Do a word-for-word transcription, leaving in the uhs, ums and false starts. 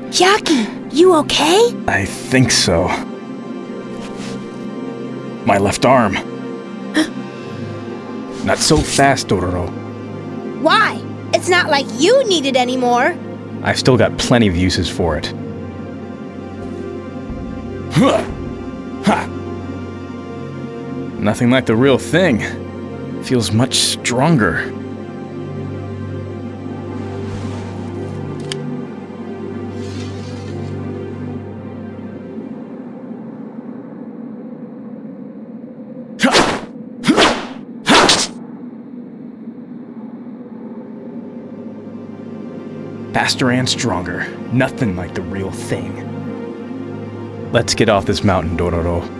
Jackie, you okay? I think so. My left arm. Not so fast, Dororo. Why? It's not like you need it anymore. I've still got plenty of uses for it. Huh. Ha. Nothing like the real thing. Feels much stronger. Faster and stronger. Nothing like the real thing. Let's get off this mountain, Dororo.